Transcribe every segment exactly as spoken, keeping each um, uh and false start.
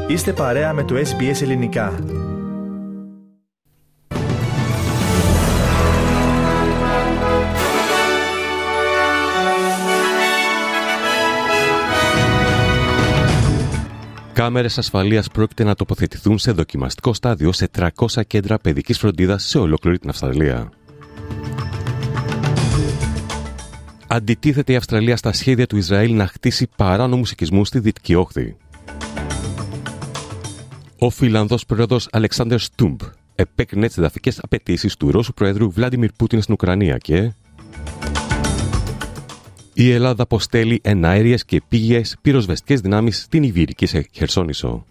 Είστε παρέα με το ες μπι ες Ελληνικά. Κάμερες ασφαλείας πρόκειται να τοποθετηθούν σε δοκιμαστικό στάδιο σε τριακόσια κέντρα παιδικής φροντίδας σε ολόκληρη την Αυστραλία. Αντιτίθεται η Αυστραλία στα σχέδια του Ισραήλ να χτίσει παράνομους οικισμούς στη Δυτική Όχθη. Ο Φιλανδός πρόεδρος Αλεξάνδερ Στούμπ επέκρινε τις εδαφικές απαιτήσεις του Ρώσου Προέδρου Βλάντιμιρ Πούτιν στην Ουκρανία και η Ελλάδα αποστέλει εναέριες και επίγειες πυροσβεστικές δυνάμεις στην Ιβηρική Χερσόνησο.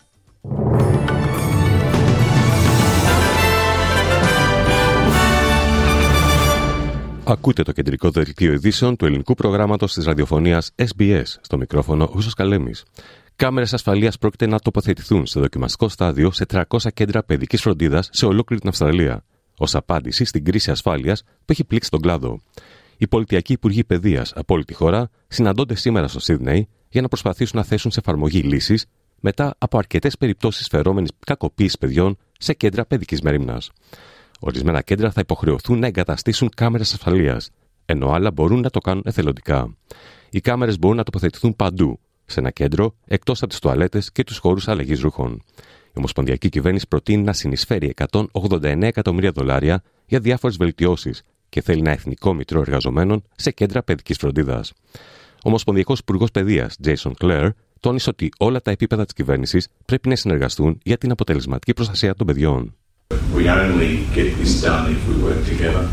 Ακούτε το κεντρικό δελτίο ειδήσεων του ελληνικού προγράμματος της ραδιοφωνίας ες μπι ες, στο μικρόφωνο Χρήστος Καλέμης. Κάμερες ασφαλείας πρόκειται να τοποθετηθούν σε δοκιμαστικό στάδιο σε τριακόσια κέντρα παιδικής φροντίδας σε ολόκληρη την Αυστραλία, ως απάντηση στην κρίση ασφάλειας που έχει πλήξει τον κλάδο. Οι πολιτιακοί υπουργοί παιδείας από όλη τη χώρα συναντώνται σήμερα στο Σίδνεϊ για να προσπαθήσουν να θέσουν σε εφαρμογή λύσεις μετά από αρκετές περιπτώσεις φερόμενης κακοποίησης παιδιών σε κέντρα παιδικής μερίμνας. Ορισμένα κέντρα θα υποχρεωθούν να εγκαταστήσουν κάμερες ασφαλείας, ενώ άλλα μπορούν να το κάνουν εθελοντικά. Οι κάμερες μπορούν να τοποθετηθούν παντού, σε ένα κέντρο, εκτός από τις τουαλέτες και τους χώρους αλλαγής ρούχων. Η Ομοσπονδιακή Κυβέρνηση προτείνει να συνεισφέρει εκατόν ογδόντα εννέα εκατομμύρια δολάρια για διάφορες βελτιώσεις και θέλει ένα εθνικό μητρό εργαζομένων σε κέντρα παιδικής φροντίδας. Ο Ομοσπονδιακός Υπουργός Παιδείας, Jason Clare, τόνισε ότι όλα τα επίπεδα της κυβέρνησης πρέπει να συνεργαστούν για την αποτελεσματική προστασία των παιδιών. We only get this done if we work together,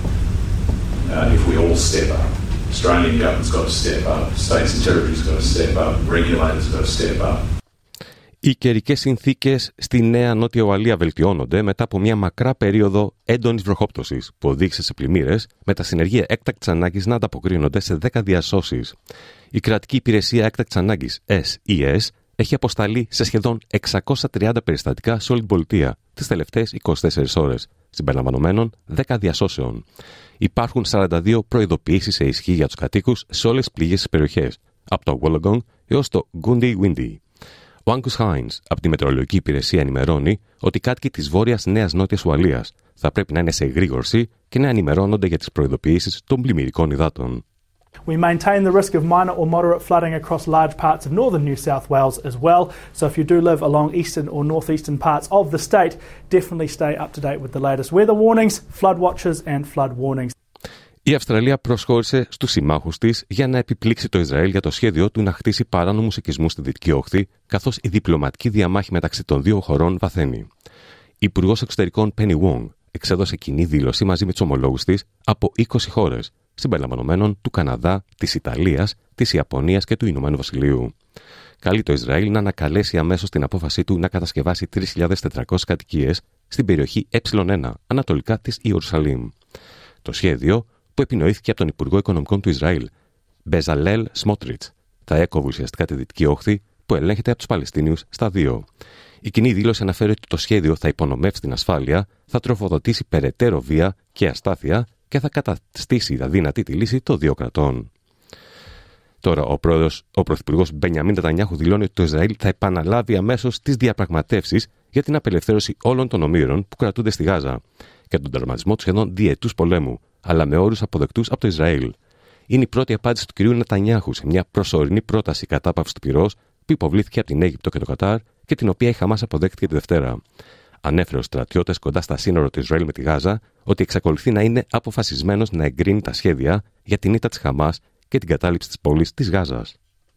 uh, if we all step up. Australian government's got to step up, states and territories got to step up, regulators got to step up. Οι καιρικές συνθήκες στη Νέα Νότια Ουαλία βελτιώνονται μετά από μια μακρά περίοδο έντονης βροχόπτωσης που οδήγησε σε πλημμύρες, με τα συνεργεία έκτακτης ανάγκης να ανταποκρίνονται σε δέκα διασώσεις. Η κρατική υπηρεσία έκτακτης ανάγκης ες ι ες έχει αποσταλεί σε σχεδόν εξακόσια τριάντα περιστατικά σε όλη την πολιτεία τις τελευταίες είκοσι τέσσερις ώρες, συμπεριλαμβανομένων δέκα διασώσεων. Υπάρχουν σαράντα δύο προειδοποιήσεις σε ισχύ για τους κατοίκους σε όλες τις πληγείς περιοχές, από το Wollongong έως το Goondy Windy. Ο Άγκους Χάινς από τη Μετεωρολογική Υπηρεσία ενημερώνει ότι οι κάτοικοι της Βόρειας Νέας Νότιας Ουαλίας θα πρέπει να είναι σε εγρήγορση και να ενημερώνονται για τις προειδοποιήσεις των πλημμυρικών υδάτων. We maintain the risk of minor or moderate flooding across large parts of northern New South Wales as well. So if you do live along eastern or northeastern parts of the state, definitely stay up to date with the latest weather warnings, flood watches and flood warnings. Η Αυστραλία προσχώρησε στους συμμάχους της για να επιπλήξει το Ισραήλ για το σχέδιο του να χτίσει παράνομους οικισμούς στη Δυτική Όχθη, καθώς η διπλωματική διαμάχη μεταξύ των δύο χωρών βαθαίνει. Η Υπουργός Εξωτερικών Penny Wong εξέδωσε κοινή δήλωση μαζί με τους ομολόγους της από είκοσι χώρες, συμπεριλαμβανομένων του Καναδά, της Ιταλίας, της Ιαπωνίας και του Ηνωμένου Βασιλείου. Καλεί το Ισραήλ να ανακαλέσει αμέσως την απόφασή του να κατασκευάσει τρεις χιλιάδες τετρακόσιες κατοικίες στην περιοχή ε ένα, ανατολικά της Ιερουσαλήμ. Το σχέδιο, που επινοήθηκε από τον Υπουργό Οικονομικών του Ισραήλ, Μπεζαλέλ Σμότριτς, θα έκοβε ουσιαστικά τη Δυτική Όχθη που ελέγχεται από τους Παλαιστίνιους στα δύο. Η κοινή δήλωση αναφέρει ότι το σχέδιο θα υπονομεύσει την ασφάλεια, θα τροφοδοτήσει περαιτέρω βία και αστάθεια και θα καταστήσει αδύνατη τη λύση των δύο κρατών. Τώρα, ο, πρόεδρος, ο πρωθυπουργός Μπενιαμίν Νετανιάχου δηλώνει ότι το Ισραήλ θα επαναλάβει αμέσως τις διαπραγματεύσεις για την απελευθέρωση όλων των ομήρων που κρατούνται στη Γάζα και τον τερματισμό του σχεδόν διετούς πολέμου, αλλά με όρους αποδεκτούς από το Ισραήλ. Είναι η πρώτη απάντηση του κυρίου Νετανιάχου σε μια προσωρινή πρόταση κατάπαυσης του πυρός που υποβλήθηκε από την Αίγυπτο και το Κατάρ και την οποία η Χαμάς αποδέχτηκε τη Δευτέρα. Ανέφερε στους στρατιώτες κοντά στα σύνορα του Ισραήλ με τη Γάζα ότι εξακολουθεί να είναι αποφασισμένος να εγκρίνει τα σχέδια για την ήττα της Χαμάς και την κατάληψη της πόλης της Γάζας.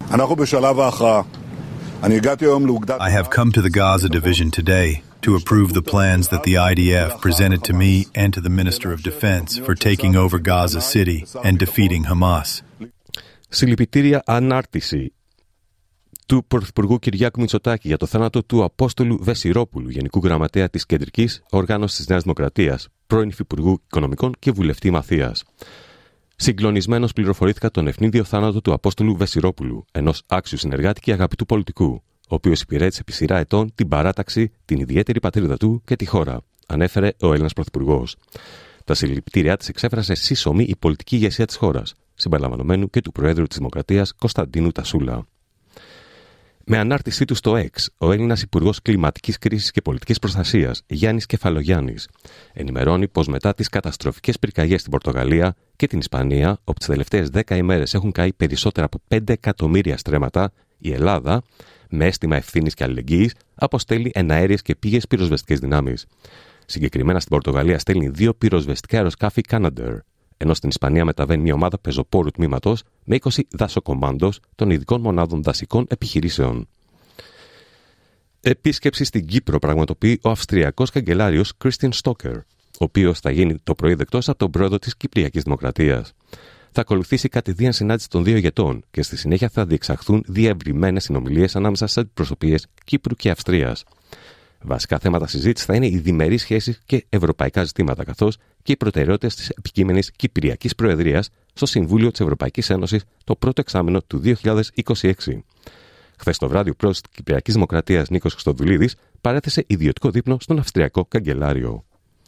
I have come to the Gaza division today to approve the plans that the άι ντι εφ presented to me and to the Minister of Defense for taking over Gaza City and defeating Hamas. Συλληπιτήρια ανάρτηση του Πρωθυπουργού Κυριάκου Μητσοτάκη για το θάνατο του Απόστολου Βεσιρόπουλου, Γενικού Γραμματέα της Κεντρικής Οργάνωσης της Νέας Δημοκρατίας, πρώην Υφυπουργού Οικονομικών και βουλευτή Μαθίας. Συγκλονισμένος πληροφορήθηκα τον ευνίδιο θάνατο του Απόστολου Βεσιρόπουλου, ενός άξιου συνεργάτη και αγαπητού πολιτικού, ο οποίος υπηρέτησε επί σειρά ετών την παράταξη, την ιδιαίτερη πατρίδα του και τη χώρα, ανέφερε ο Έλληνας Πρωθυπουργός. Τα συλληπιτήριά της εξέφρασε σύσσωμη η πολιτική ηγεσία της χώρας, συμπεριλαμβανομένου και του Προέδρου της Δημοκρατίας Κωνσταντίνου Τασούλα. Με ανάρτησή του στο X, ο Έλληνας Υπουργός Κλιματικής Κρίσης και Πολιτικής Προστασίας, Γιάννης Κεφαλογιάννης, ενημερώνει πως μετά τις καταστροφικές πυρκαγιές στην Πορτογαλία και την Ισπανία, όπου τις τελευταίες δέκα ημέρες έχουν καεί περισσότερα από πέντε εκατομμύρια στρέμματα, η Ελλάδα, με αίσθημα ευθύνης και αλληλεγγύης, αποστέλει εναέριες και πήγες πυροσβεστικές δυνάμεις. Συγκεκριμένα στην Πορτογαλία στέλνει δύο πυροσβεστικά αεροσκάφη Canadair, ενώ στην Ισπανία μεταβαίνει μια ομάδα πεζοπόρου τμήματος με είκοσι δασοκομάντος των ειδικών μονάδων δασικών επιχειρήσεων. Επίσκεψη στην Κύπρο πραγματοποιεί ο Αυστριακός καγκελάριος Christian Stocker, ο οποίος θα γίνει το πρωί δεκτός από τον πρόεδρο της Κυπριακής Δημοκρατίας. Θα ακολουθήσει κατηδίαν συνάντηση των δύο ηγετών και στη συνέχεια θα διεξαχθούν διευρυμένες συνομιλίες ανάμεσα στις αντιπροσωπείες Κύπρου και Αυστρίας. Βασικά θέματα συζήτησης θα είναι οι διμερείς σχέσεις και ευρωπαϊκά ζητήματα, καθώς και οι προτεραιότητες της επικείμενης Κυπριακής Προεδρίας στο Συμβούλιο της Ευρωπαϊκής Ένωσης το πρώτο εξάμηνο του δύο χιλιάδες είκοσι έξι. Χθες το βράδυ, ο πρόεδρος της Κυπριακής Δημοκρατίας Νίκος Χριστοδουλίδης παρέθεσε ιδιωτικό δείπνο στον Αυστριακό καγκελάριο.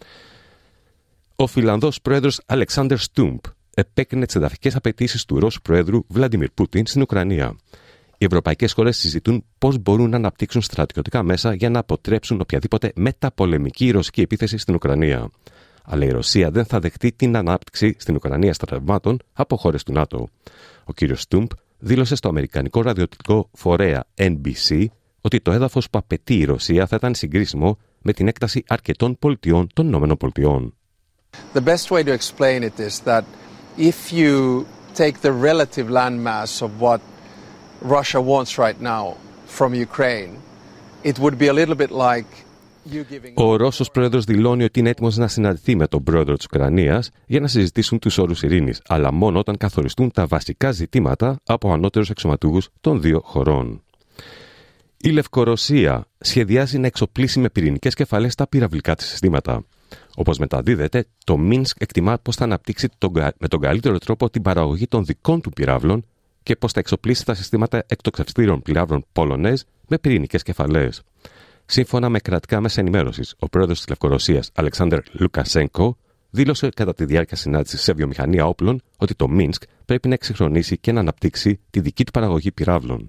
Ο Φιλανδός πρόεδρος Αλεξάντερ Στούμπ επέκρινε τις εδαφικές απαιτήσεις του Ρώσου πρόεδρου Βλαντιμίρ Πούτιν στην Ουκρανία. Οι ευρωπαϊκές χώρες συζητούν πώς μπορούν να αναπτύξουν στρατιωτικά μέσα για να αποτρέψουν οποιαδήποτε μεταπολεμική ρωσική επίθεση στην Ουκρανία. Αλλά η Ρωσία δεν θα δεχτεί την ανάπτυξη στην Ουκρανία στρατευμάτων από χώρες του ΝΑΤΟ. Ο κ. Στούμπ δήλωσε στο αμερικανικό ραδιοτηλεοπτικό φορέα Εν Μπι Σι ότι το έδαφος που απαιτεί η Ρωσία θα ήταν συγκρίσιμο με την έκταση αρκετών πολιτιών των ΗΠΑ. The best way to explain it is that if you take the relative landmass of what Russia wants right now from Ukraine, it would be a little bit like you giving... Ο Ρώσος πρόεδρος δηλώνει ότι είναι έτοιμος να συναντηθεί με τον πρόεδρο της Ουκρανίας για να συζητήσουν τους όρους ειρήνης, αλλά μόνο όταν καθοριστούν τα βασικά ζητήματα από ανώτερους αξιωματούχους των δύο χωρών. Η Λευκορωσία σχεδιάζει να εξοπλίσει με πυρηνικές κεφαλές τα πυραυλικά της συστήματα. Όπως μεταδίδεται, το Μίνσκ εκτιμά πως θα αναπτύξει τον, με τον καλύτερο τρόπο την παραγωγή των δικών του πυράβλων και πως θα εξοπλίσει τα συστήματα εκτοξευστήρων πυράβλων Πολωνέζ με πυρηνικές κεφαλές. Σύμφωνα με κρατικά μέσα ενημέρωσης, ο πρόεδρος της Λευκορωσίας, Αλεξάνδερ Λουκασένκο, δήλωσε κατά τη διάρκεια συνάντησης σε βιομηχανία όπλων ότι το Μίνσκ πρέπει να εξυγχρονίσει και να αναπτύξει τη δική του παραγωγή πυράβλων.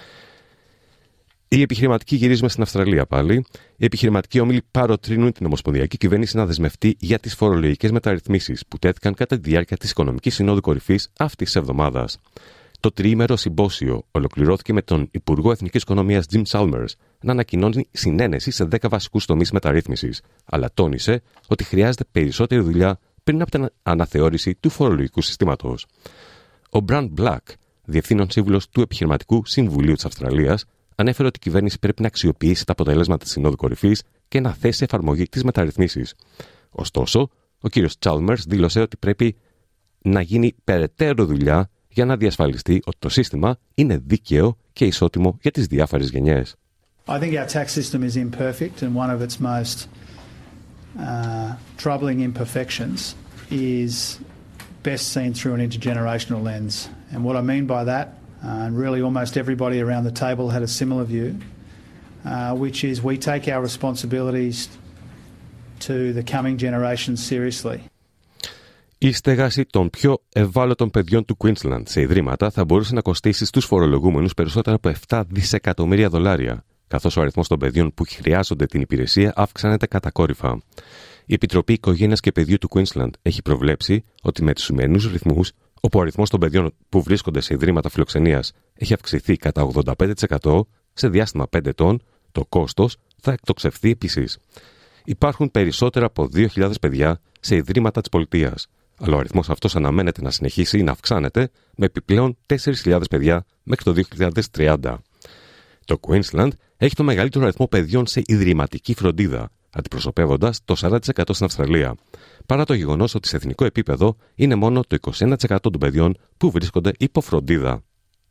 Οι επιχειρηματικοί γυρίζουμε στην Αυστραλία πάλι. Οι επιχειρηματικοί όμιλοι παροτρύνουν την Ομοσπονδιακή Κυβέρνηση να δεσμευτεί για τις φορολογικές μεταρρυθμίσεις που τέθηκαν κατά τη διάρκεια της Οικονομικής Συνόδου Κορυφής αυτής της εβδομάδας. Το τριήμερο συμπόσιο ολοκληρώθηκε με τον Υπουργό Εθνικής Οικονομίας Jim Chalmers να ανακοινώνει συνένεση σε δέκα βασικούς τομείς μεταρρύθμισης, αλλά τόνισε ότι χρειάζεται περισσότερη δουλειά πριν από την αναθεώρηση του φορολογικού συστήματος. Ο Brand Black, διευθύνων σύμβουλος του Επιχειρηματικού Συμβουλίου της Αυστραλίας, ανέφερε ότι η κυβέρνηση πρέπει να αξιοποιήσει τα αποτελέσματα της Συνόδου Κορυφής και να θέσει σε εφαρμογή τις μεταρρυθμίσεις. Ωστόσο, ο κ. Chalmers δήλωσε ότι πρέπει να γίνει περαιτέρω δουλειά για να διασφαλιστεί ότι το σύστημα είναι δίκαιο και ισότιμο για τις διάφορες γενιές. I think our tax system is imperfect and one of its most uh, troubling imperfections is best seen through an intergenerational lens. And what I mean by that, uh, and really almost everybody around the table had a similar view, uh, which is we take our responsibilities to the coming generations seriously. Η στέγαση των πιο ευάλωτων παιδιών του Queensland σε ιδρύματα θα μπορούσε να κοστίσει στους φορολογούμενους περισσότερα από επτά δισεκατομμύρια δολάρια, καθώς ο αριθμός των παιδιών που χρειάζονται την υπηρεσία αυξάνεται κατακόρυφα. Η Επιτροπή Οικογένειας και Παιδιού του Queensland έχει προβλέψει ότι με τους σημερινούς ρυθμούς, όπου ο αριθμός των παιδιών που βρίσκονται σε ιδρύματα φιλοξενίας έχει αυξηθεί κατά ογδόντα πέντε τοις εκατό σε διάστημα πέντε ετών, το κόστος θα εκτοξευθεί επίσης. Υπάρχουν περισσότερα από δύο χιλιάδες παιδιά σε ιδρύματα της πολιτείας, αλλά ο αριθμός αυτός αναμένεται να συνεχίσει να αυξάνεται με επιπλέον τέσσερις χιλιάδες παιδιά μέχρι το δύο χιλιάδες τριάντα. Το Queensland έχει το μεγαλύτερο αριθμό παιδιών σε ιδρυματική φροντίδα, αντιπροσωπεύοντας το σαράντα τοις εκατό στην Αυστραλία, παρά το γεγονός ότι σε εθνικό επίπεδο είναι μόνο το είκοσι ένα τοις εκατό των παιδιών που βρίσκονται υπό φροντίδα.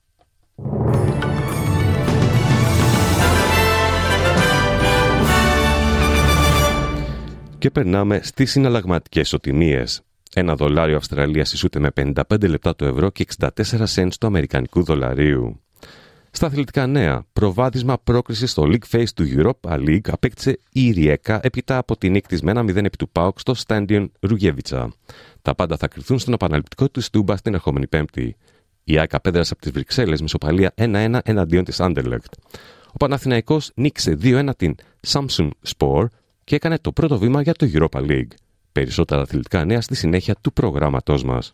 Και περνάμε στις συναλλαγματικές ισοτιμίες. Ένα δολάριο Αυστραλίας ισούται με πενήντα πέντε λεπτά το ευρώ και εξήντα τέσσερα σεντ του αμερικανικού δολαρίου. Στα αθλητικά νέα, προβάδισμα πρόκριση στο League Phase του Europa League απέκτησε η Ριέκα έπειτα από την νίκη της με ένα μηδέν επί του ΠΑΟΚ στο Στάντιον Ρουγέβιτσα. Τα πάντα θα κρυθούν στον επαναληπτικό του Στούμπα την ερχόμενη Πέμπτη. Η ΑΕΚ απέδρασε από τις Βρυξέλλες με ισοπαλία ένα ένα εναντίον της Anderlecht. Ο Παναθηναϊκός νίκησε δύο ένα την Samsun Spor και έκανε το πρώτο βήμα για το Europa League. Περισσότερα αθλητικά νέα στη συνέχεια του προγράμματός μας.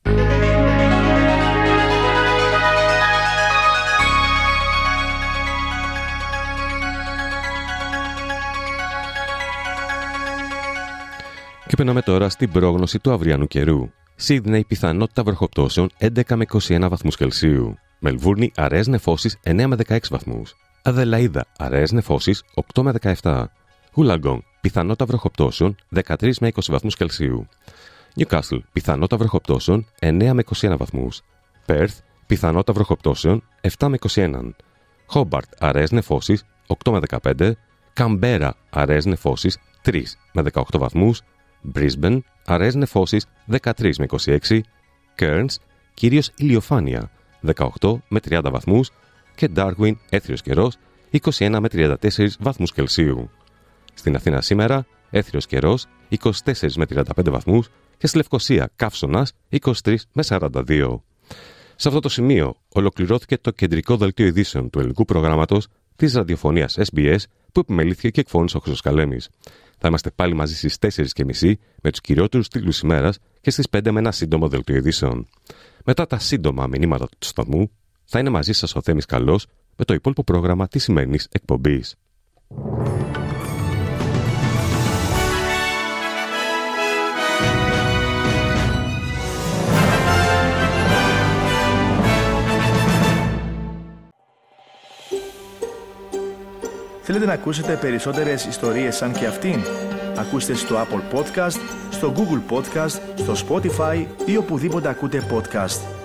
Και περνάμε τώρα στην πρόγνωση του αυριανού καιρού. Σίδνεϊ, πιθανότητα βροχοπτώσεων έντεκα με είκοσι ένα βαθμούς Κελσίου. Μελβούρνη, αραιές νεφώσεις εννέα με δεκαέξι βαθμούς. Αδελαΐδα, αραιές νεφώσεις οκτώ με δεκαεπτά. Wollongong, πιθανότητα βροχοπτώσεων δεκατρία με είκοσι βαθμούς Κελσίου. Newcastle, πιθανότητα βροχοπτώσεων εννέα με είκοσι ένα βαθμούς. Perth, πιθανότητα βροχοπτώσεων επτά με είκοσι ένα. Hobart, αραιές νεφώσεις οκτώ με δεκαπέντε. Canberra, αραιές νεφώσεις τρία με δεκαοκτώ βαθμούς. Brisbane, αραιές νεφώσεις δεκατρία με είκοσι έξι. Cairns, κυρίως ηλιοφάνεια δεκαοκτώ με τριάντα βαθμούς. Και Darwin, έθριος καιρός είκοσι ένα με τριάντα τέσσερα βαθμούς Κελσίου. Στην Αθήνα σήμερα, έθριος καιρός είκοσι τέσσερα με τριάντα πέντε βαθμούς και στη Λευκοσία καύσωνας είκοσι τρία με σαράντα δύο. Σε αυτό το σημείο ολοκληρώθηκε το κεντρικό δελτίο ειδήσεων του ελληνικού προγράμματος της ραδιοφωνίας ες μπι ες που επιμελήθηκε και εκφώνησε ο Χρήστος Καλέμης. Θα είμαστε πάλι μαζί στις τέσσερις και μισή με τους κυριότερους τίτλους ημέρας και στις πέντε με ένα σύντομο δελτίο ειδήσεων. Μετά τα σύντομα μηνύματα του σταθμού, θα είναι μαζί σας ο Θέμης Καλός με το υπόλοιπο πρόγραμμα της σημερινής εκπομπής. Θέλετε να ακούσετε περισσότερες ιστορίες σαν και αυτήν? Ακούστε στο Apple Podcast, στο Google Podcast, στο Spotify ή οπουδήποτε ακούτε podcast.